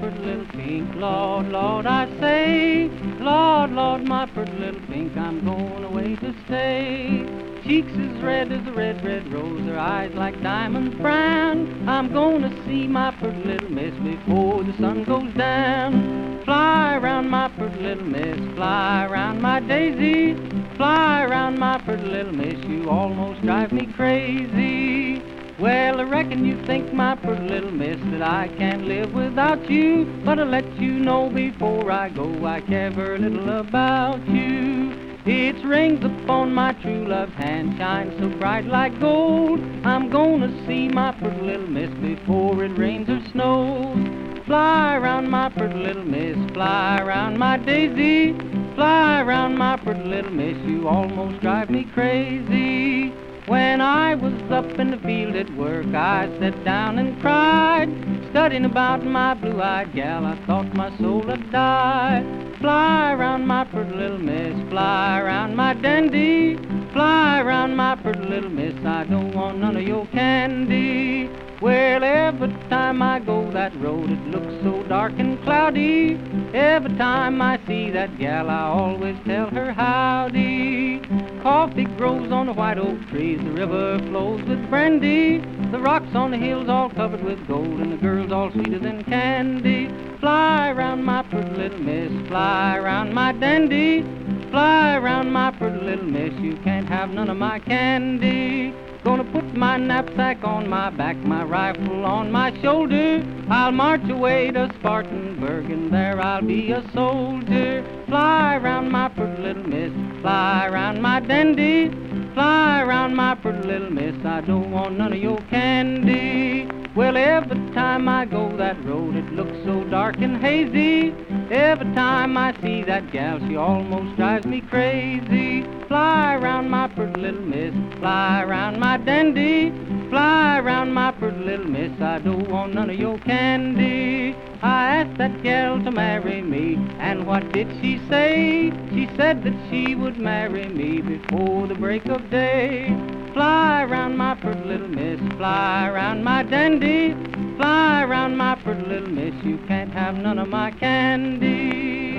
pretty little pink. Lord, Lord, I say, Lord, Lord, my pretty little pink, I'm going away to stay. Cheeks as red as a red, red rose, her eyes like diamonds brown. I'm gonna see my pretty little miss before the sun goes down. Fly around my pretty little miss, fly around my daisy. Fly around my pretty little miss, you almost drive me crazy. Well, I reckon you think, my pretty little miss, that I can't live without you. But I'll let you know before I go, I care very little about you. Its rings upon my true love's hand shine so bright like gold. I'm gonna see my pretty little miss before it rains or snows. Fly around my pretty little miss, fly around my daisy. Fly around my pretty little miss, you almost drive me crazy. When I was up in the field at work, I sat down and cried, studying about my blue-eyed gal. I thought my soul had died. Fly around my pretty little miss, fly around my dandy. Fly around my pretty little miss, I don't want none of your candy. Well, every time I go that road, it looks so dark and cloudy. Every time I see that gal, I always tell her howdy. Coffee grows on the white oak trees, the river flows with brandy. The rocks on the hills all covered with gold, and the girls all sweeter than candy. Fly around my pretty little miss, fly around my dandy. Fly around my pretty little miss, you can't have none of my candy. Gonna put my knapsack on my back, my rifle on my shoulder. I'll march away to Spartanburg, and there I'll be a soldier. Fly around my pretty little miss, fly around my dandy. Fly around my pretty little miss, I don't want none of your candy. Well, every time I go that road, it looks so dark and hazy. Every time I see that gal, she almost drives me crazy. Fly around my pretty little miss, fly around my dandy. Fly around my pretty little miss, I don't want none of your candy. I asked that gal to marry me, and what did she say? She said that she would marry me before the break of day. Fly around my pretty little miss, fly around my dandy. Fly around my pretty little miss, you can't have none of my candy.